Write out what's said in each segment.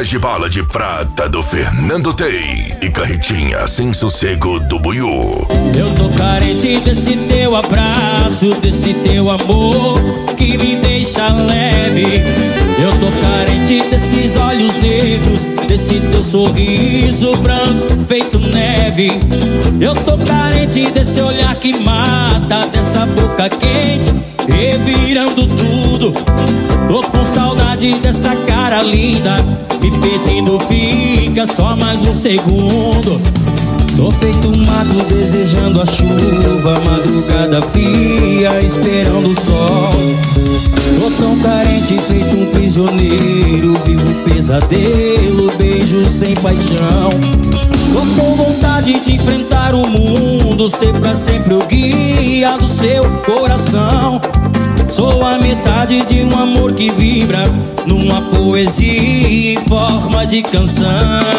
Bandejas de bala de prata do Fernando Tei e carretinha sem sossego do Buiú. Eu tô carente desse teu abraço, desse teu amor que me deixa leve. Eu tô carente desses olhos negros, desse teu sorriso branco feito neve. Eu tô carente desse olhar que mata, dessa boca quente revirando tudo. Tô com saudade dessa cara linda, me pedindo fica só mais um segundo. Tô feito um mato desejando a chuva, madrugada fria esperando o sol. Tô tão carente feito um prisioneiro, vivo um pesadelo, beijo sem paixão. Tô com vontade de enfrentar o mundo, ser pra sempre o guia do seu coração. Sou a metade de um amor que vibra numa poesia em forma de canção.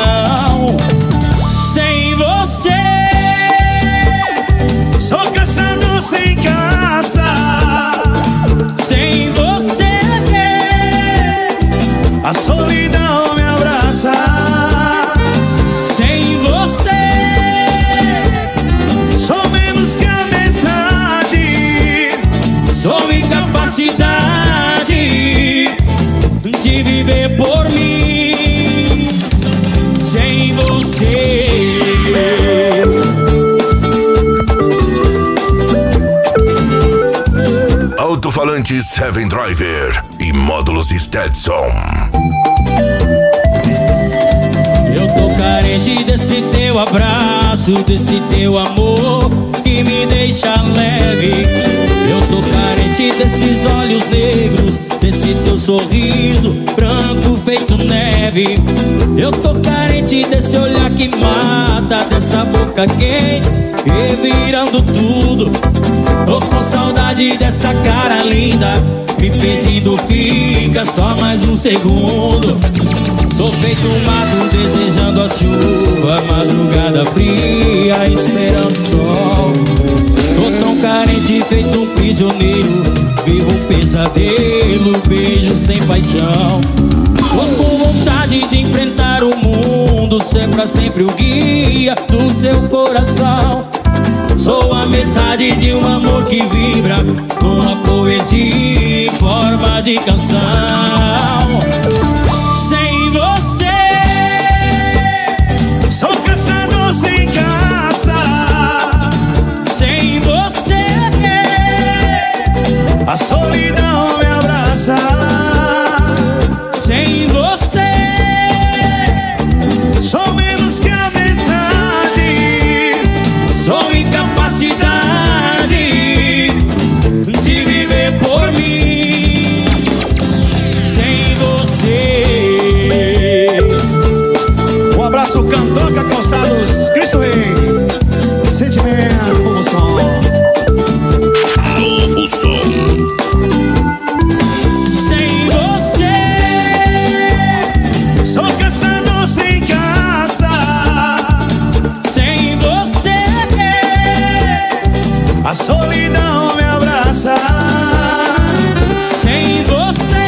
Sem você sou caçado sem caça. Sem você a solidão me abraça. Sem você sou menos que a metade. sou incapacidade de viver por mim. Sem você Alto-falante Seven Driver e módulos Stetson. eu tô carente desse teu abraço, desse teu amor que me deixa leve. Eu tô carente desses olhos negros, desse teu sorriso branco feito neve. Eu tô carente desse olhar que mata, dessa boca quente revirando tudo. Tô com saudade dessa cara linda, me pedindo fica só mais um segundo. Tô feito um mato desejando a chuva, madrugada fria esperando o sol. Tô tão carente feito um prisioneiro, vivo um pesadelo, beijo sem paixão. Tô com vontade de enfrentar o mundo, ser pra sempre o guia do seu coração. Sou a metade de um amor que vibra numa poesia em forma de canção. Sem você Sou caçador sem caça. sem você A solidão me abraça. sem você Sou menos que a metade. sou incapacidade de viver por mim. Sem você Um abraço, Candoca Calçados, Cristo Rei. Sentimento como som. Novo som. sem você Sou caçador sem caça. sem você A solidão me abraça. sem você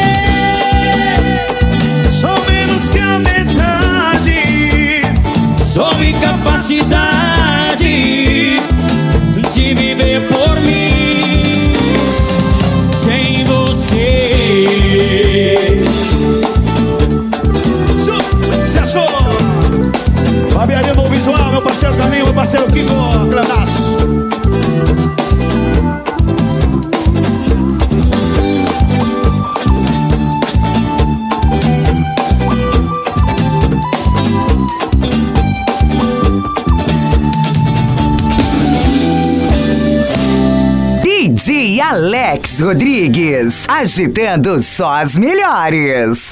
Sou menos que a metade. sou incapacidade de viver por mim. Sem você Se achou? Barbearia Novo Visual, meu parceiro Caminho, meu parceiro Kiko, granaço. DJ Alex Rodrigues, agitando só as melhores.